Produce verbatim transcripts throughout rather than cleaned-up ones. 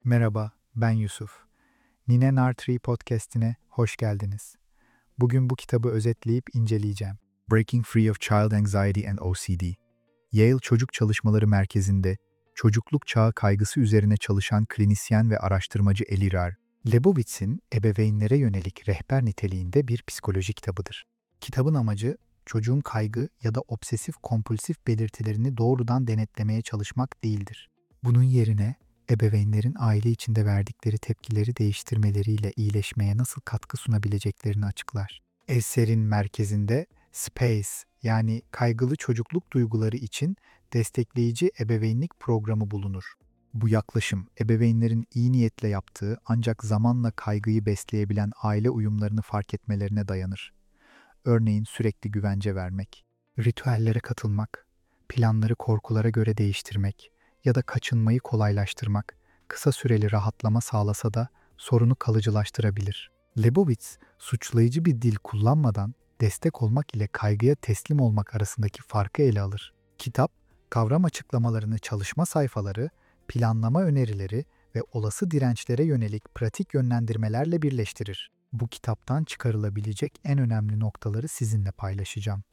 Merhaba, ben Yusuf. Nine Nartree podcast'ine hoş geldiniz. Bugün bu kitabı özetleyip inceleyeceğim. Breaking Free of Child Anxiety and O C D. Yale Çocuk Çalışmaları Merkezi'nde çocukluk çağı kaygısı üzerine çalışan klinisyen ve araştırmacı Elira Lebowitz'in ebeveynlere yönelik rehber niteliğinde bir psikoloji kitabıdır. Kitabın amacı çocuğun kaygı ya da obsesif kompulsif belirtilerini doğrudan denetlemeye çalışmak değildir. Bunun yerine ebeveynlerin aile içinde verdikleri tepkileri değiştirmeleriyle iyileşmeye nasıl katkı sunabileceklerini açıklar. Eserin merkezinde SPACE yani kaygılı çocukluk duyguları için destekleyici ebeveynlik programı bulunur. Bu yaklaşım ebeveynlerin iyi niyetle yaptığı ancak zamanla kaygıyı besleyebilen aile uyumlarını fark etmelerine dayanır. Örneğin sürekli güvence vermek, ritüellere katılmak, planları korkulara göre değiştirmek ya da kaçınmayı kolaylaştırmak kısa süreli rahatlama sağlasa da sorunu kalıcılaştırabilir. Lebowitz, suçlayıcı bir dil kullanmadan destek olmak ile kaygıya teslim olmak arasındaki farkı ele alır. Kitap, kavram açıklamalarını, çalışma sayfaları, planlama önerileri ve olası dirençlere yönelik pratik yönlendirmelerle birleştirir. Bu kitaptan çıkarılabilecek en önemli noktaları sizinle paylaşacağım.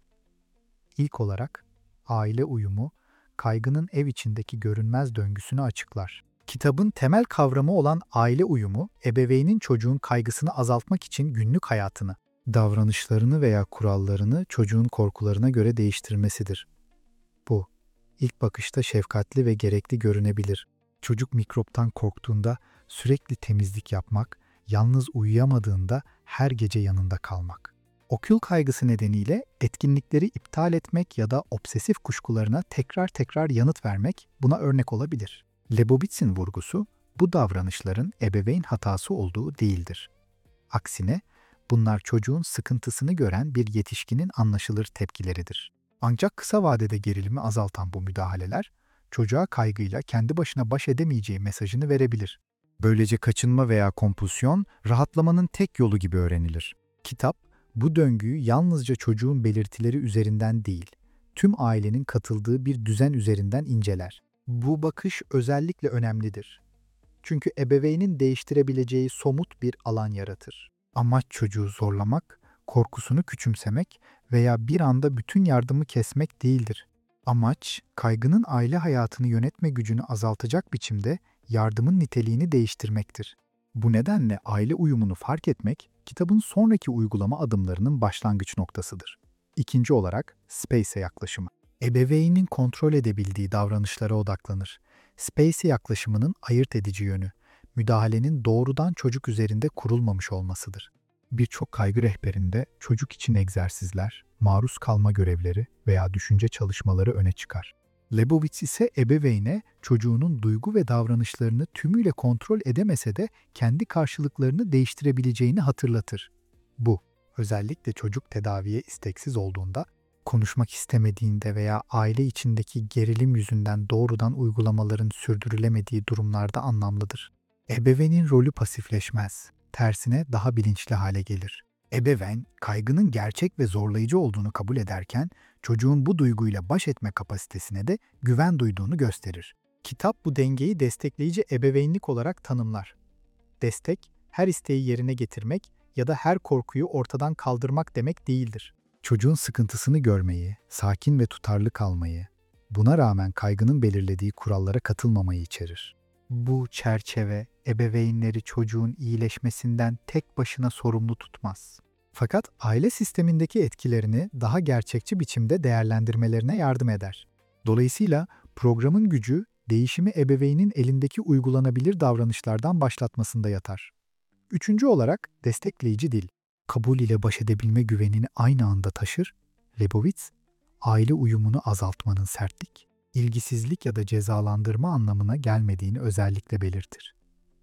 İlk olarak, aile uyumu, kaygının ev içindeki görünmez döngüsünü açıklar. Kitabın temel kavramı olan aile uyumu, ebeveynin çocuğun kaygısını azaltmak için günlük hayatını, davranışlarını veya kurallarını çocuğun korkularına göre değiştirmesidir. Bu, ilk bakışta şefkatli ve gerekli görünebilir. Çocuk mikroptan korktuğunda sürekli temizlik yapmak, yalnız uyuyamadığında her gece yanında kalmak. Okul kaygısı nedeniyle etkinlikleri iptal etmek ya da obsesif kuşkularına tekrar tekrar yanıt vermek buna örnek olabilir. Lebowitz'in vurgusu, bu davranışların ebeveyn hatası olduğu değildir. Aksine, bunlar çocuğun sıkıntısını gören bir yetişkinin anlaşılır tepkileridir. Ancak kısa vadede gerilimi azaltan bu müdahaleler, çocuğa kaygıyla kendi başına baş edemeyeceği mesajını verebilir. Böylece kaçınma veya kompulsiyon, rahatlamanın tek yolu gibi öğrenilir. Kitap, bu döngüyü yalnızca çocuğun belirtileri üzerinden değil, tüm ailenin katıldığı bir düzen üzerinden inceler. Bu bakış özellikle önemlidir. Çünkü ebeveynin değiştirebileceği somut bir alan yaratır. Amaç çocuğu zorlamak, korkusunu küçümsemek veya bir anda bütün yardımı kesmek değildir. Amaç, kaygının aile hayatını yönetme gücünü azaltacak biçimde yardımın niteliğini değiştirmektir. Bu nedenle aile uyumunu fark etmek, kitabın sonraki uygulama adımlarının başlangıç noktasıdır. İkinci olarak, SPACE yaklaşımı. Ebeveynin kontrol edebildiği davranışlara odaklanır. SPACE yaklaşımının ayırt edici yönü, müdahalenin doğrudan çocuk üzerinde kurulmamış olmasıdır. Birçok kaygı rehberinde çocuk için egzersizler, maruz kalma görevleri veya düşünce çalışmaları öne çıkar. Lebowitz ise ebeveyne çocuğunun duygu ve davranışlarını tümüyle kontrol edemese de kendi karşılıklarını değiştirebileceğini hatırlatır. Bu, özellikle çocuk tedaviye isteksiz olduğunda, konuşmak istemediğinde veya aile içindeki gerilim yüzünden doğrudan uygulamaların sürdürülemediği durumlarda anlamlıdır. Ebeveynin rolü pasifleşmez, tersine daha bilinçli hale gelir. Ebeveyn, kaygının gerçek ve zorlayıcı olduğunu kabul ederken, çocuğun bu duyguyla baş etme kapasitesine de güven duyduğunu gösterir. Kitap bu dengeyi destekleyici ebeveynlik olarak tanımlar. Destek, her isteği yerine getirmek ya da her korkuyu ortadan kaldırmak demek değildir. Çocuğun sıkıntısını görmeyi, sakin ve tutarlı kalmayı, buna rağmen kaygının belirlediği kurallara katılmamayı içerir. Bu çerçeve, ebeveynleri çocuğun iyileşmesinden tek başına sorumlu tutmaz. Fakat aile sistemindeki etkilerini daha gerçekçi biçimde değerlendirmelerine yardım eder. Dolayısıyla programın gücü, değişimi ebeveynin elindeki uygulanabilir davranışlardan başlatmasında yatar. Üçüncü olarak destekleyici dil. Kabul ile baş edebilme güvenini aynı anda taşır. Lebowitz, aile uyumunu azaltmanın sertlik, ilgisizlik ya da cezalandırma anlamına gelmediğini özellikle belirtir.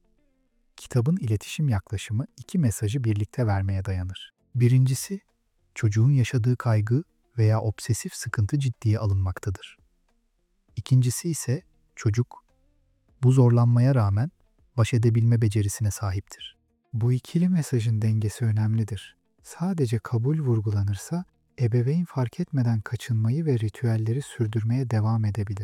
Kitabın iletişim yaklaşımı iki mesajı birlikte vermeye dayanır. Birincisi, çocuğun yaşadığı kaygı veya obsesif sıkıntı ciddiye alınmaktadır. İkincisi ise çocuk, bu zorlanmaya rağmen baş edebilme becerisine sahiptir. Bu ikili mesajın dengesi önemlidir. Sadece kabul vurgulanırsa, ebeveyn fark etmeden kaçınmayı ve ritüelleri sürdürmeye devam edebilir.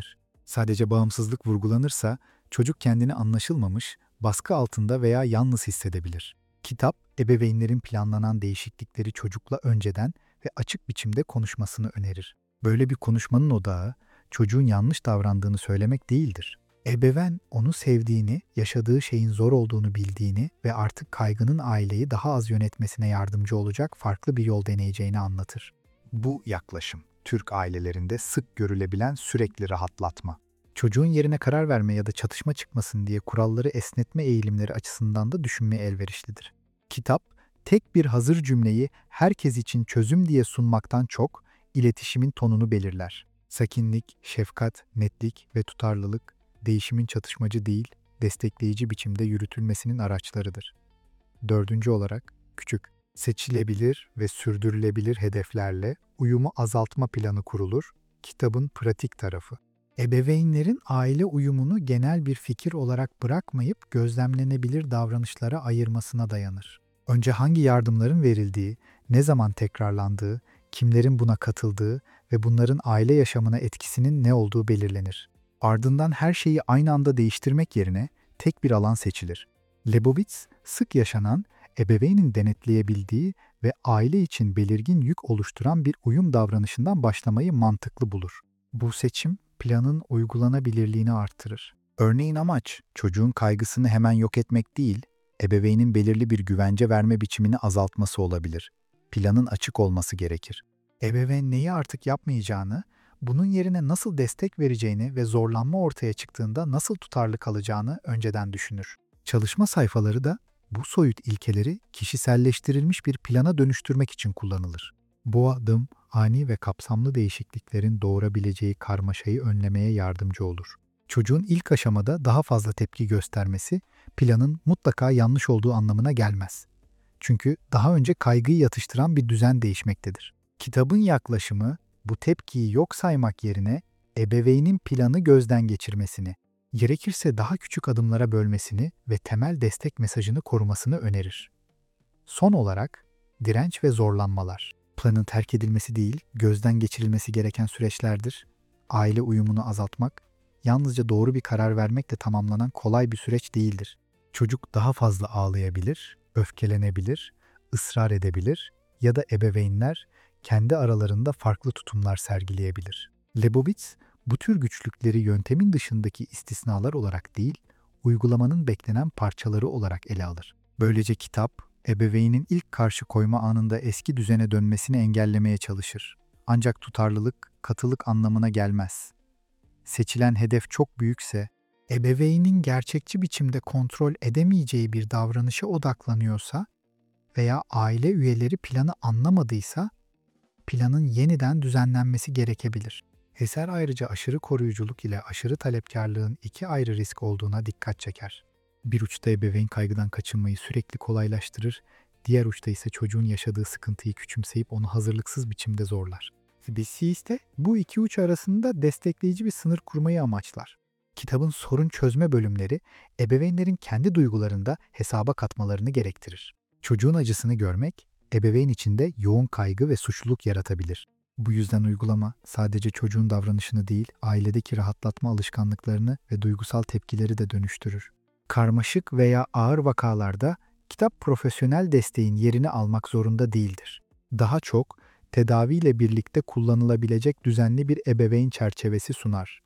Sadece bağımsızlık vurgulanırsa çocuk kendini anlaşılmamış, baskı altında veya yalnız hissedebilir. Kitap, ebeveynlerin planlanan değişiklikleri çocukla önceden ve açık biçimde konuşmasını önerir. Böyle bir konuşmanın odağı, çocuğun yanlış davrandığını söylemek değildir. Ebeveyn onu sevdiğini, yaşadığı şeyin zor olduğunu bildiğini ve artık kaygının aileyi daha az yönetmesine yardımcı olacak farklı bir yol deneyeceğini anlatır. Bu yaklaşım, Türk ailelerinde sık görülebilen sürekli rahatlatma. Çocuğun yerine karar verme ya da çatışma çıkmasın diye kuralları esnetme eğilimleri açısından da düşünmeye elverişlidir. Kitap, tek bir hazır cümleyi herkes için çözüm diye sunmaktan çok, iletişimin tonunu belirler. Sakinlik, şefkat, netlik ve tutarlılık, değişimin çatışmacı değil, destekleyici biçimde yürütülmesinin araçlarıdır. Dördüncü olarak, küçük, seçilebilir ve sürdürülebilir hedeflerle uyumu azaltma planı kurulur, kitabın pratik tarafı. Ebeveynlerin aile uyumunu genel bir fikir olarak bırakmayıp gözlemlenebilir davranışlara ayırmasına dayanır. Önce hangi yardımların verildiği, ne zaman tekrarlandığı, kimlerin buna katıldığı ve bunların aile yaşamına etkisinin ne olduğu belirlenir. Ardından her şeyi aynı anda değiştirmek yerine tek bir alan seçilir. Lebowitz, sık yaşanan, ebeveynin denetleyebildiği ve aile için belirgin yük oluşturan bir uyum davranışından başlamayı mantıklı bulur. Bu seçim, planın uygulanabilirliğini artırır. Örneğin amaç, çocuğun kaygısını hemen yok etmek değil, ebeveynin belirli bir güvence verme biçimini azaltması olabilir. Planın açık olması gerekir. Ebeveyn neyi artık yapmayacağını, bunun yerine nasıl destek vereceğini ve zorlanma ortaya çıktığında nasıl tutarlı kalacağını önceden düşünür. Çalışma sayfaları da bu soyut ilkeleri kişiselleştirilmiş bir plana dönüştürmek için kullanılır. Bu adım, ani ve kapsamlı değişikliklerin doğurabileceği karmaşayı önlemeye yardımcı olur. Çocuğun ilk aşamada daha fazla tepki göstermesi, planın mutlaka yanlış olduğu anlamına gelmez. Çünkü daha önce kaygıyı yatıştıran bir düzen değişmektedir. Kitabın yaklaşımı, bu tepkiyi yok saymak yerine ebeveynin planı gözden geçirmesini, gerekirse daha küçük adımlara bölmesini ve temel destek mesajını korumasını önerir. Son olarak, direnç ve zorlanmalar. Planın terk edilmesi değil, gözden geçirilmesi gereken süreçlerdir. Aile uyumunu azaltmak, yalnızca doğru bir karar vermekle tamamlanan kolay bir süreç değildir. Çocuk daha fazla ağlayabilir, öfkelenebilir, ısrar edebilir ya da ebeveynler kendi aralarında farklı tutumlar sergileyebilir. Lebowitz, bu tür güçlükleri yöntemin dışındaki istisnalar olarak değil, uygulamanın beklenen parçaları olarak ele alır. Böylece kitap, ebeveynin ilk karşı koyma anında eski düzene dönmesini engellemeye çalışır. Ancak tutarlılık, katılık anlamına gelmez. Seçilen hedef çok büyükse, ebeveynin gerçekçi biçimde kontrol edemeyeceği bir davranışa odaklanıyorsa veya aile üyeleri planı anlamadıysa, planın yeniden düzenlenmesi gerekebilir. Eser ayrıca aşırı koruyuculuk ile aşırı talepkarlığın iki ayrı risk olduğuna dikkat çeker. Bir uçta ebeveyn kaygıdan kaçınmayı sürekli kolaylaştırır, diğer uçta ise çocuğun yaşadığı sıkıntıyı küçümseyip onu hazırlıksız biçimde zorlar. Species de bu iki uç arasında destekleyici bir sınır kurmayı amaçlar. Kitabın sorun çözme bölümleri, ebeveynlerin kendi duygularında hesaba katmalarını gerektirir. Çocuğun acısını görmek, ebeveyn içinde yoğun kaygı ve suçluluk yaratabilir. Bu yüzden uygulama sadece çocuğun davranışını değil, ailedeki rahatlatma alışkanlıklarını ve duygusal tepkileri de dönüştürür. Karmaşık veya ağır vakalarda kitap profesyonel desteğin yerini almak zorunda değildir. Daha çok, tedaviyle birlikte kullanılabilecek düzenli bir ebeveyn çerçevesi sunar.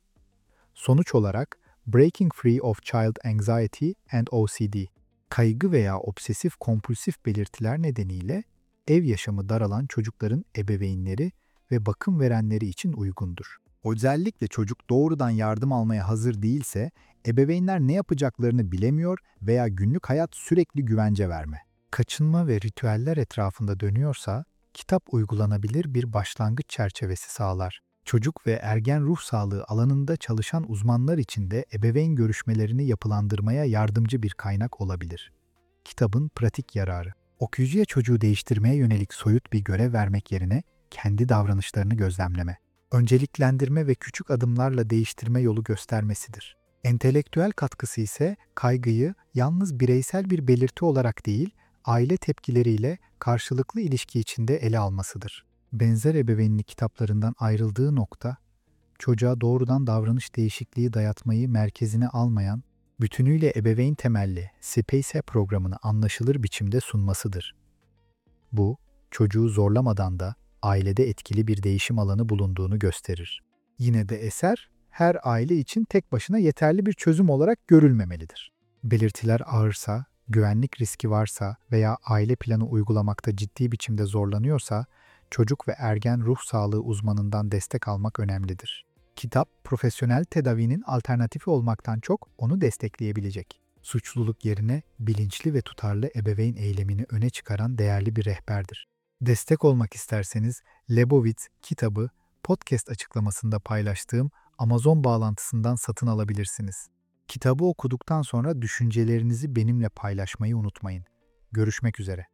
Sonuç olarak, Breaking Free of Child Anxiety and O C D, kaygı veya obsesif kompulsif belirtiler nedeniyle ev yaşamı daralan çocukların ebeveynleri ve bakım verenleri için uygundur. Özellikle çocuk doğrudan yardım almaya hazır değilse, ebeveynler ne yapacaklarını bilemiyor veya günlük hayat sürekli güvence verme, kaçınma ve ritüeller etrafında dönüyorsa, kitap uygulanabilir bir başlangıç çerçevesi sağlar. Çocuk ve ergen ruh sağlığı alanında çalışan uzmanlar için de ebeveyn görüşmelerini yapılandırmaya yardımcı bir kaynak olabilir. Kitabın pratik yararı. Okuyucuya çocuğu değiştirmeye yönelik soyut bir görev vermek yerine kendi davranışlarını gözlemleme, önceliklendirme ve küçük adımlarla değiştirme yolu göstermesidir. Entelektüel katkısı ise kaygıyı yalnız bireysel bir belirti olarak değil, aile tepkileriyle karşılıklı ilişki içinde ele almasıdır. Benzer ebeveynlik kitaplarından ayrıldığı nokta, çocuğa doğrudan davranış değişikliği dayatmayı merkezine almayan, bütünüyle ebeveyn temelli Space programını anlaşılır biçimde sunmasıdır. Bu, çocuğu zorlamadan da ailede etkili bir değişim alanı bulunduğunu gösterir. Yine de eser, her aile için tek başına yeterli bir çözüm olarak görülmemelidir. Belirtiler ağırsa, güvenlik riski varsa veya aile planı uygulamakta ciddi biçimde zorlanıyorsa, çocuk ve ergen ruh sağlığı uzmanından destek almak önemlidir. Kitap, profesyonel tedavinin alternatifi olmaktan çok onu destekleyebilecek. Suçluluk yerine bilinçli ve tutarlı ebeveyn eylemini öne çıkaran değerli bir rehberdir. Destek olmak isterseniz Lebowitz kitabı podcast açıklamasında paylaştığım Amazon bağlantısından satın alabilirsiniz. Kitabı okuduktan sonra düşüncelerinizi benimle paylaşmayı unutmayın. Görüşmek üzere.